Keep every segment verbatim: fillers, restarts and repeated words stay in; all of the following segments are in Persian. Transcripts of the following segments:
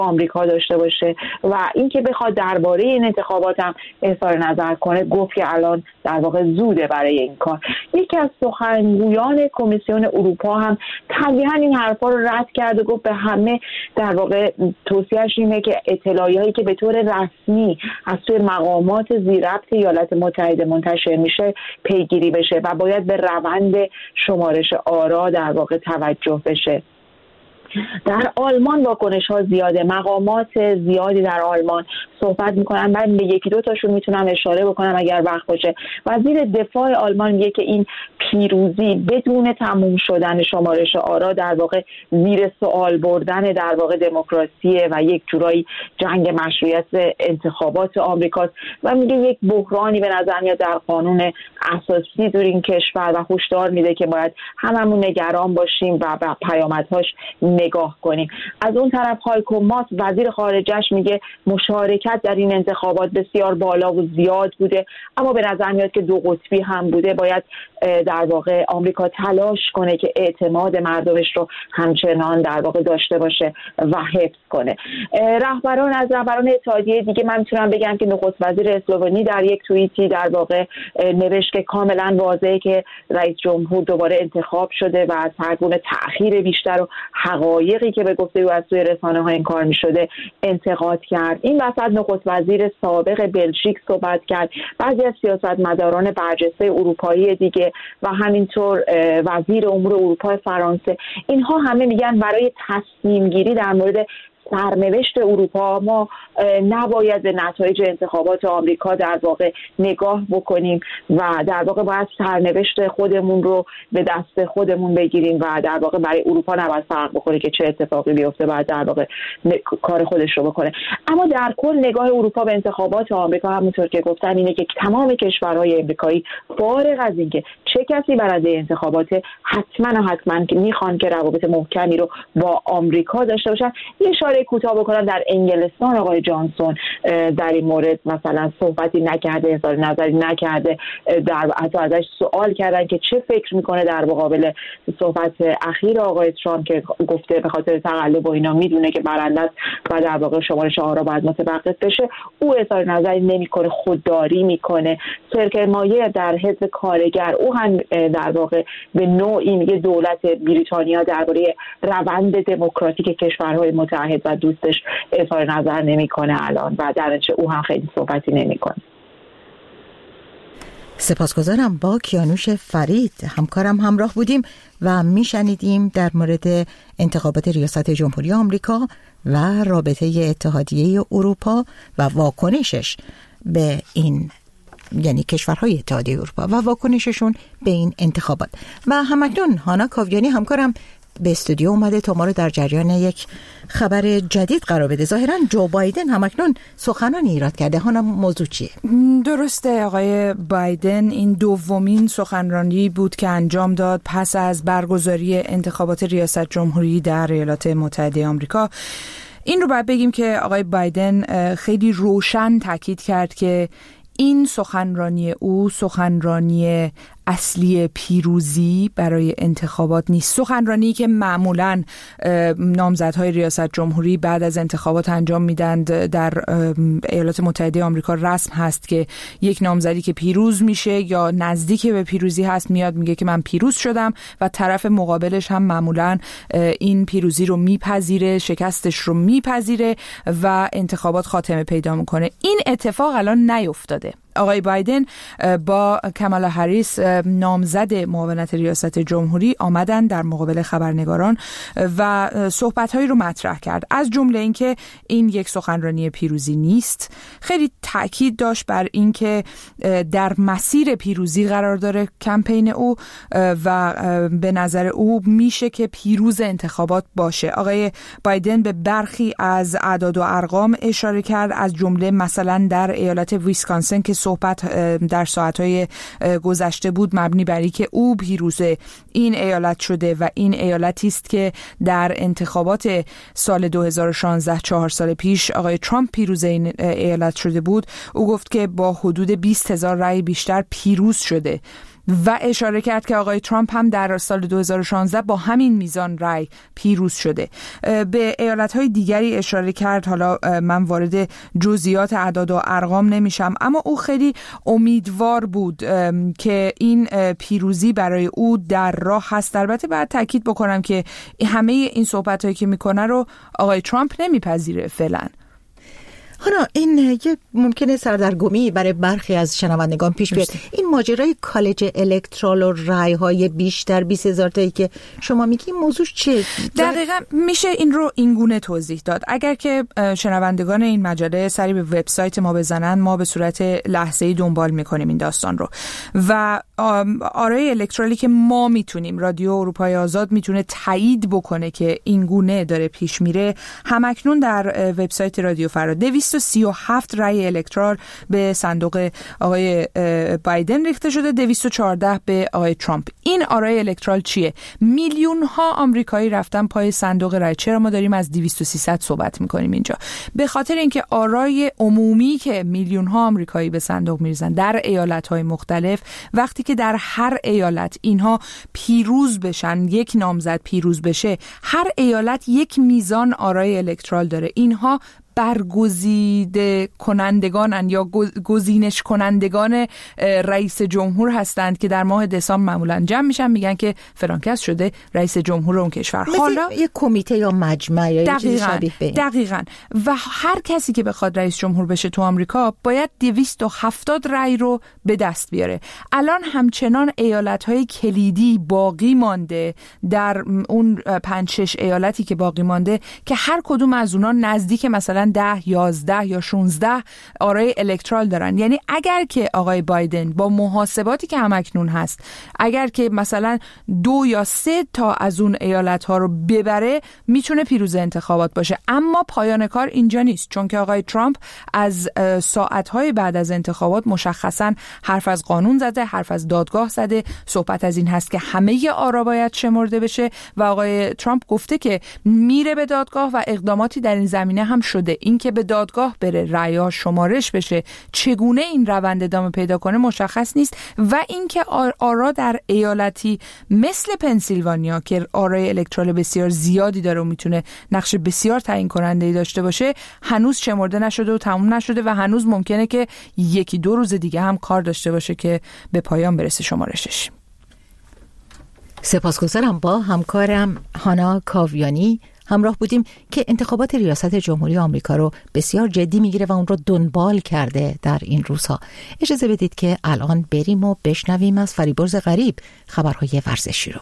آمریکا داشته باشه و اینکه بخواد درباره این انتخابات هم اظهار نظر کنه، گفت که الان در واقع زوده برای این کار. یکی از سخنگویان کمیسیون اروپا هم تلویحاً این حرفا رو رد کرد و گفت به همه در واقع توصیه‌اش اینه که اطلاعاتی که به طور رسمی از توی مقامات زیرربط ایالات متحده منتشر میشه پیگیری بشه و باید به روند شمارش آرا در واقع توجه بشه. در آلمان واکنش ها زیاده، مقامات زیادی در آلمان صحبت میکنن. من به یکی دو تاشون میتونم اشاره بکنم اگر وقت باشه. وزیر دفاع آلمان میگه که این پیروزی بدون تموم شدن شمارش آرا در واقع زیر سوال بردن در واقع دموکراسیه و یک جورایی جنگ مشروعیت انتخابات آمریکاست و میگه یک بحرانی به نظر میاد در قانون اساسی در این کشور و هشدار میده که باید هممون نگران باشیم و به پیامدهاش نگاه کنیم. از اون طرف هایکو ماس وزیر خارجه‌اش میگه مشارکت در این انتخابات بسیار بالا و زیاد بوده، اما به نظر میاد که دو قطبی هم بوده. باید در واقع آمریکا تلاش کنه که اعتماد مردمش رو همچنان در واقع داشته باشه و حفظ کنه. رهبران از رهبران اتحادیه دیگه من میتونم بگم که نخست وزیر اسلوونی در یک توییتی در واقع نوشت که کاملا واضحه که رئیس جمهور دوباره انتخاب شده و از هر گونه تأخیر بیشتر و حقایقی که به گفته او از سوی رسانه‌ها این کار می‌شده انتقاد کرد. این وسط نخست وزیر سابق بلژیک صحبت کرد، بعضی از سیاستمداران برجسته اروپایی دیگه و همینطور وزیر امور اروپا فرانسه، اینها همه میگن برای تصمیم گیری در مورد سرنوشت اروپا ما نباید به نتایج انتخابات آمریکا در واقع نگاه بکنیم و در واقع باید سرنوشت خودمون رو به دست خودمون بگیریم و در واقع برای اروپا نباید فرق بکنه که چه اتفاقی بیفته، باید در واقع کار خودش رو بکنه. اما در کل نگاه اروپا به انتخابات آمریکا همونطور که گفتن اینه که تمام کشورهای امریکایی فارغ از اینکه چه کسی برنده انتخابات حتما حتما که میخوان که روابط محکمی رو با آمریکا داشته باشن. یه اشاره کوتاه بکنم در انگلستان آقای جانسون در این مورد مثلا صحبتی نکرده، اظهار نظری نکرده، در حتی ازش سوال کردن که چه فکر میکنه در مقابل صحبت اخیر آقای ترامپ که گفته به خاطر تقلب و اینا میدونه که برنده است و در واقع شمارش آرا باید متوقف بشه. او اظهار نظری نمیکنه، خودداری میکنه. سرکر مایه در حزب کارگر او هم در واقع به نوعی میگه دولت بریتانیا درباره روند دموکراتیک کشورهای متحد و دوستش اظهار نظر نمیکنه الان و در نتیجه او هم خیلی صحبتی نمیکنه. سپاسگزارم. با کیانوش فرید همکارم همراه بودیم و میشنیدیم در مورد انتخابات ریاست جمهوری آمریکا و رابطه اتحادیه اروپا و واکنشش به این، یعنی کشورهای اتحادیه اروپا و واکنششون به این انتخابات. و همکنون هانا کاویانی همکارم به استودیو اومده تا ما رو در جریان یک خبر جدید قرار بده. ظاهراً جو بایدن همکنون سخنانی ایراد کرده. هانا موضوع چیه؟ درسته، آقای بایدن این دومین سخنرانی بود که انجام داد پس از برگزاری انتخابات ریاست جمهوری در ایالات متحده آمریکا. این رو باید بگیم که آقای بایدن خیلی روشن تاکید کرد که این سخنرانی او سخنرانی اصلی پیروزی برای انتخابات نیست. سخنرانی که معمولاً نامزدهای ریاست جمهوری بعد از انتخابات انجام میدند در ایالات متحده آمریکا رسم هست که یک نامزدی که پیروز میشه یا نزدیک به پیروزی هست میاد میگه که من پیروز شدم و طرف مقابلش هم معمولاً این پیروزی رو میپذیره، شکستش رو میپذیره و انتخابات خاتمه پیدا میکنه. این اتفاق الان نیفتاده. آقای بایدن با کامالا هریس نامزد معاونت ریاست جمهوری آمدن در مقابل خبرنگاران و صحبت‌هایی رو مطرح کرد، از جمله اینکه این یک سخنرانی پیروزی نیست. خیلی تاکید داشت بر اینکه در مسیر پیروزی قرار داره کمپین او و به نظر او میشه که پیروز انتخابات باشه. آقای بایدن به برخی از اعداد و ارقام اشاره کرد، از جمله مثلا در ایالت ویسکانسن که صحبت در ساعت‌های گذشته بود مبنی بر اینکه او پیروز این ایالت شده و این ایالتی است که در انتخابات سال دو هزار و شانزده، چهار سال پیش آقای ترامپ پیروز این ایالت شده بود. او گفت که با حدود بیست هزار رأی بیشتر پیروز شده و اشاره کرد که آقای ترامپ هم در سال دو هزار و شانزده با همین میزان رأی پیروز شده. به ایالت‌های دیگری اشاره کرد، حالا من وارد جزئیات اعداد و ارقام نمیشم، اما او خیلی امیدوار بود که این پیروزی برای او در راه هست. البته باید تاکید بکنم که همه این صحبت‌هایی که میکنه رو آقای ترامپ نمیپذیره فعلا. حالا این یه ممکنه سردرگمی برای برخی از شنوندگان پیش بیاد. این ماجرای کالج الکترال و رای‌های بیشتر بیست هزار تایی که شما میگی موضوعش چیه؟ دقیقاً میشه این رو اینگونه توضیح داد. اگر که شنوندگان این مجله سری به وبسایت ما بزنن، ما به صورت لحظه‌ای دنبال میکنیم این داستان رو و آرای الکترالی که ما میتونیم، رادیو اروپای آزاد میتونه تایید بکنه که این گونه داره پیش میره. همکنون در وبسایت رادیو فردا دویست و سی و هفت رای الکترال به صندوق آقای بایدن ریخته شده، دویست و چهارده به آقای ترامپ. این آرای الکترال چیه؟ میلیون ها آمریکایی رفتن پای صندوق رای. چرا ما داریم از دویست و سیصد صحبت میکنیم اینجا؟ به خاطر اینکه آرای عمومی که میلیون ها آمریکایی به صندوق میریزن در ایالت های مختلف، وقتی که در هر ایالت اینها پیروز بشن، یک نامزد پیروز بشه، هر ایالت یک میزان آرای الکترال داره. اینها برگزیده کنندگانن یا گزینش کنندگان رئیس جمهور هستند که در ماه دسامبر معمولا جمع میشن، میگن که فلان کس شده رئیس جمهور اون کشور. حالا یک کمیته یا مجمع یا چیزی شبیه به این. دقیقاً. و هر کسی که بخواد رئیس جمهور بشه تو آمریکا باید دویست و هفتاد رأی رو به دست بیاره. الان همچنان ایالت‌های کلیدی باقی مانده در اون پنج شش ایالتی که باقی مانده که هر کدوم از اونها نزدیک مثلا ده، یازده یا شانزده آرای الکترال دارن. یعنی اگر که آقای بایدن با محاسباتی که همکنون هست، اگر که مثلا دو یا سه تا از اون ایالت ها رو ببره، میتونه پیروز انتخابات باشه. اما پایان کار اینجا نیست، چون که آقای ترامپ از ساعت های بعد از انتخابات مشخصا حرف از قانون زده، حرف از دادگاه زده. صحبت از این هست که همه آرا باید شمرده بشه و آقای ترامپ گفته که میره به دادگاه و اقداماتی در این زمینه هم شده. این که به دادگاه بره، رأی‌ها شمارش بشه، چگونه این روند ادامه پیدا کنه مشخص نیست. و اینکه آرا در ایالتی مثل پنسیلوانیا که آرای الکترال بسیار زیادی داره و میتونه نقش بسیار تعیین کننده داشته باشه، هنوز شمرده نشده و تموم نشده و هنوز ممکنه که یکی دو روز دیگه هم کار داشته باشه که به پایان برسه شمارشش. سپاسگزارم. با همکارم هانا کاویانی همراه بودیم که انتخابات ریاست جمهوری آمریکا رو بسیار جدی میگیره و اون رو دنبال کرده در این روزها. اجازه بدید که الان بریم و بشنویم از فریبرز غریب خبرهای ورزشی رو.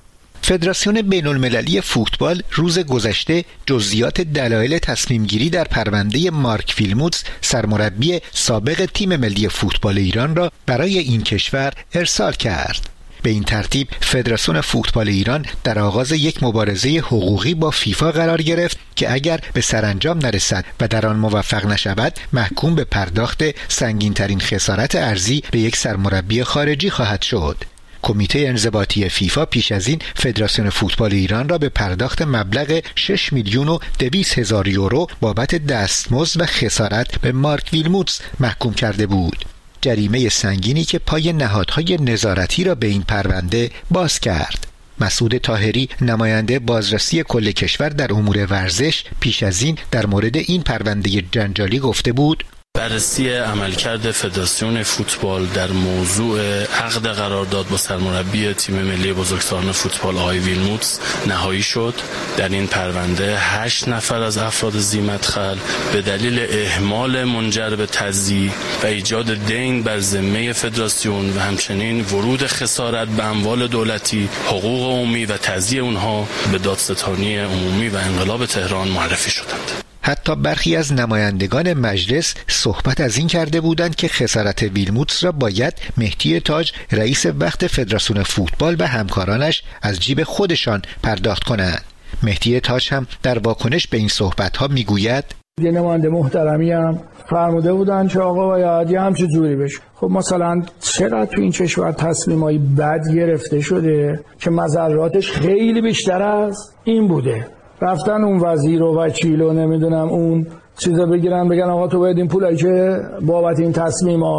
فدراسیون بین المللی فوتبال روز گذشته جزئیات دلایل تصمیم گیری در پرونده مارک ویلموتس سرمربی سابق تیم ملی فوتبال ایران را برای این کشور ارسال کرد. به این ترتیب فدراسیون فوتبال ایران در آغاز یک مبارزه حقوقی با فیفا قرار گرفت که اگر به سرانجام نرسد و در آن موفق نشود، محکوم به پرداخت سنگین‌ترین خسارت ارزی به یک سرمربی خارجی خواهد شد. کمیته انضباطی فیفا پیش از این فدراسیون فوتبال ایران را به پرداخت مبلغ شش میلیون و دویست هزار یورو بابت دستمزد و خسارت به مارک ویلموتس محکوم کرده بود. جریمه سنگینی که پای نهادهای نظارتی را به این پرونده باز کرد. مسعود طاهری نماینده بازرسی کل کشور در امور ورزش پیش از این در مورد این پرونده جنجالی گفته بود: بررسی عملکرد فدراسیون فوتبال در موضوع عقد قرارداد با سرمربی تیم ملی بزرگسالان فوتبال آقای ویلموتس نهایی شد. در این پرونده هشت نفر از افراد ذی‌مدخل به دلیل اهمال منجر به تضییع و ایجاد دین بر ذمه فدراسیون و همچنین ورود خسارت به اموال دولتی، حقوق عمومی و تضییع اونها به دادستانی عمومی و انقلاب تهران معرفی شدند. حتی برخی از نمایندگان مجلس صحبت از این کرده بودند که خسارت ویلموتس را باید مهدی تاج رئیس وقت فدراسیون فوتبال و همکارانش از جیب خودشان پرداخت کنند. مهدی تاج هم در واکنش به این صحبت‌ها میگوید: یه نماینده محترمی هم فرموده بودن که آقا باید یه همچه جوری بشه. خب مثلا چرا تو این کشور تصمیمایی بد گرفته شده که مضراتش خیلی بیشتر از این بوده؟ رفتن اون وزیر و وکیل و نمیدونم اون چیزا بگیرن بگن آقا تو باید این پولایی که بابت این تصمیمات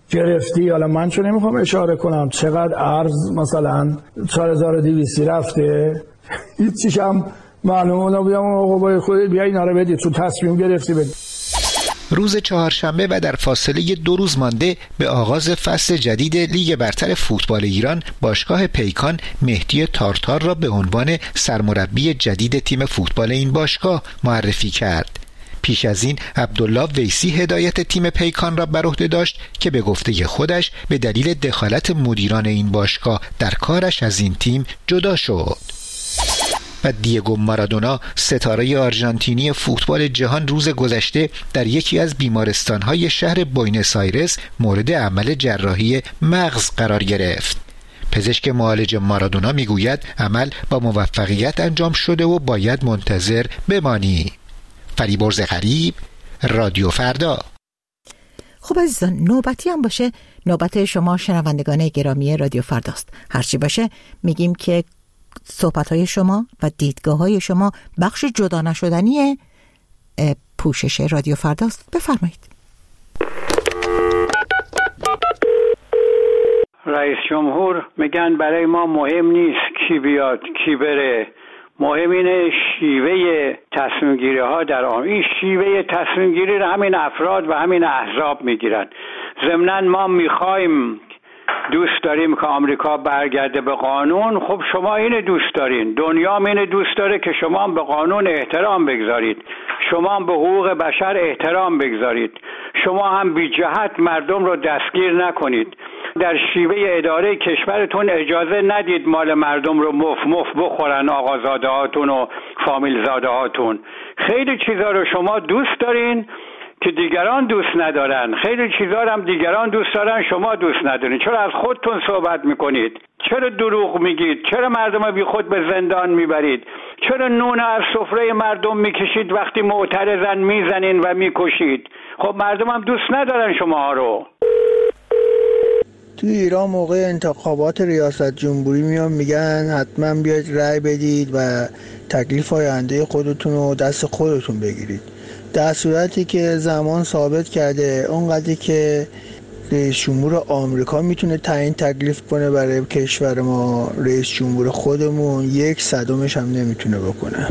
گرفتی. حالا من چون نمیخوام اشاره کنم چقدر ارز مثلا چهار هزار و دویست رفته، هیچیش هم معلومه. اون بیام آقا خودت بیا اینا رو بدی، تو تصمیم گرفتی بدی. روز چهارشنبه و در فاصله دو روز مانده به آغاز فصل جدید لیگ برتر فوتبال ایران، باشگاه پیکان مهدی تارتار را به عنوان سرمربی جدید تیم فوتبال این باشگاه معرفی کرد. پیش از این عبدالله ویسی هدایت تیم پیکان را بر عهده داشت که به گفته خودش به دلیل دخالت مدیران این باشگاه در کارش از این تیم جدا شد. و دیگو مارادونا، ستاره آرژانتینی فوتبال جهان، روز گذشته در یکی از بیمارستان‌های شهر بوینس آیرس مورد عمل جراحی مغز قرار گرفت. پزشک معالج مارادونا میگوید عمل با موفقیت انجام شده و باید منتظر بمانی. فریبرز غریب، رادیو فردا. خب عزیزان، نوبتی هم باشه نوبت شما شنوندگان گرامی رادیو فرداست. هرچی باشه میگیم که صحبت‌های شما و دیدگاه‌های شما بخش جدا نشدنی پوشش رادیو فرداست. بفرمایید. رئیس جمهور میگن برای ما مهم نیست کی بیاد کی بره، مهم اینه شیوه تصمیم گیری ها در آن. این شیوه تصمیم گیری رو همین افراد و همین احزاب میگیرن. ضمناً ما میخوایم، دوست داریم که آمریکا برگرده به قانون. خب شما اینو دوست دارین، دنیا هم اینو دوست داره که شما هم به قانون احترام بگذارید، شما هم به حقوق بشر احترام بگذارید، شما هم بی جهت مردم رو دستگیر نکنید، در شیوه اداره کشورتون اجازه ندید مال مردم رو مف مف بخورن آقازاده هاتون و فامیل زاده هاتون. خیلی چیزا رو شما دوست دارین که دیگران دوست ندارن، خیلی چیزا هم دیگران دوست دارن شما دوست ندارین. چرا از خودتون صحبت میکنید؟ چرا دروغ میگید؟ چرا مردم بی خود به زندان میبرید؟ چرا نون از سفره مردم میکشید وقتی معترضن میزنین و میکشید؟ خب مردم هم دوست ندارن شما رو. تو ایران موقع انتخابات ریاست جمهوری میان میگن حتما بیاید رأی بدید و تکلیف آینده خودتون رو دست خودتون بگیرید، در صورتی که زمان ثابت کرده اونقدری که رئیس جمهور آمریکا میتونه تعیین تکلیف کنه برای کشور ما، رئیس جمهور خودمون یک صدمش هم نمیتونه بکنه.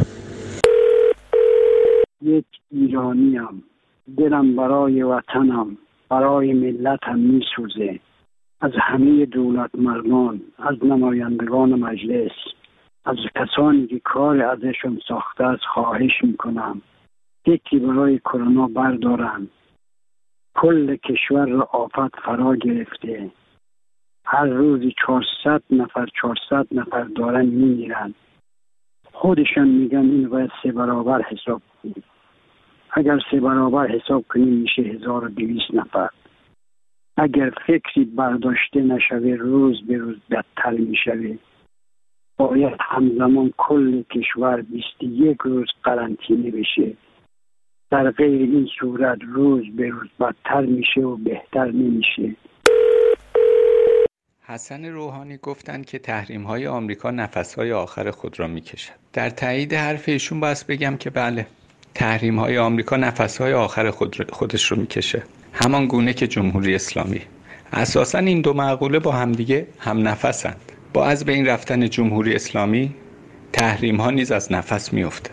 یک ایرانیم، دلم برای وطنم، برای ملتم میسوزه. از همه دولت مردان، از نمایندگان مجلس، از کسانی که کار ازشون ساخته است خواهش میکنم یکی برای کرونا بردارن. کل کشور را آفت فرا گرفته، هر روزی چهارصد نفر چهارصد نفر دارن میمیرن. خودشان میگن این باید سه برابر حساب کنیم. اگر سه برابر حساب کنیم میشه هزار و دویست نفر. اگر فکری برداشته نشوه روز به روز بدتر میشوه. باید همزمان کل کشور بیست و یک روز قرنطینه بشه. در غیر این صورت روز به روز بدتر میشه و بهتر نمیشه. حسن روحانی گفتند که تحریم‌های آمریکا نفس‌های آخر خود را می‌کشد. در تایید حرف ایشون باید بگم که بله، تحریم‌های آمریکا نفس‌های آخر خود خودش رو می‌کشه. همان گونه که جمهوری اسلامی. اساساً این دو مقوله با همدیگه هم نفسند. با از بین رفتن جمهوری اسلامی، تحریم‌ها نیز از نفس می‌افته.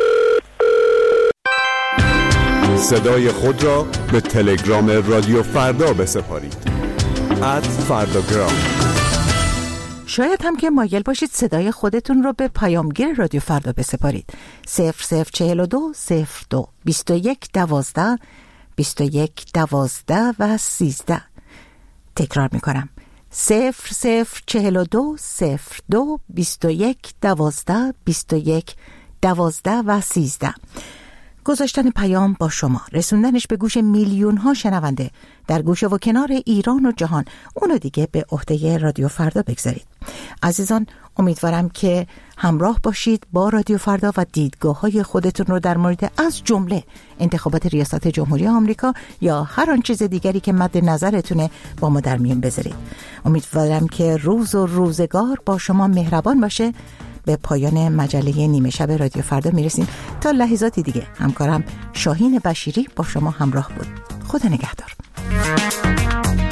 صدای خود را به تلگرام رادیو فردا بسپارید. ات فرداگرام. شاید هم که مایل باشید صدای خودتون رو به پیامگیر رادیو فردا بسپارید. صفر صفر چهل و دو صفر دو بیست و یک دوازده بیست و یک دوازده و سیزده. تکرار میکنم: صفر صفر چهل و دو صفر دو بیست و یک دوازده بیست و یک دوازده و سیزده. گذاشتن پیام با شما، رسوندنش به گوش میلیون ها شنونده در گوشه و کنار ایران و جهان، اونو دیگه به عهده رادیو فردا بگذارید. عزیزان، امیدوارم که همراه باشید با رادیو فردا و دیدگاه های خودتون رو در مورد از جمله انتخابات ریاست جمهوری آمریکا یا هر آن چیز دیگری که مد نظرتونه با ما در میون بذارید. امیدوارم که روز و روزگار با شما مهربان باشه. به پایان مجله نیمه شب رادیو فردا میرسیم. تا لحظاتی دیگه همکارم شاهین بشیری با شما همراه بود. خدا نگهدار.